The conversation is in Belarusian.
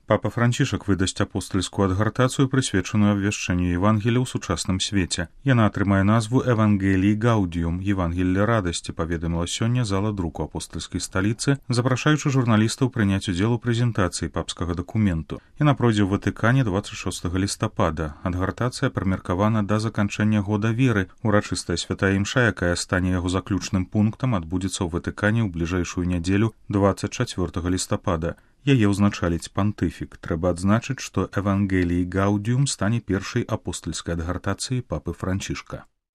Папа Францішак выдасць апостальскую адгартацыю, прысвечаную абвяшчэнню Евангелія ў сучасным свеце. Яна атрымае назву «Евангелii Gaudium» – «Евангелле радасці», паведаміла сёння зала друку апостальскай сталіцы, запрашаючы журналістаў прыняць удзел у прэзентацыі папскага дакументу. Яна пройдзе ў Ватыкане 26 лістапада. Адгартацыя прымеркавана да заканчэння года веры. Урачыстая святая імша, якая стане яго заключным пунктам, адбудзецца ў Ватыкане ў бліжэйшую нядзелю 24 лістапада. Яе ўзначаліць пантыфік. Трэба адзначыць, што «Евангелii Gaudium» стане першай апостальскай адгартацыяй папы Францішка.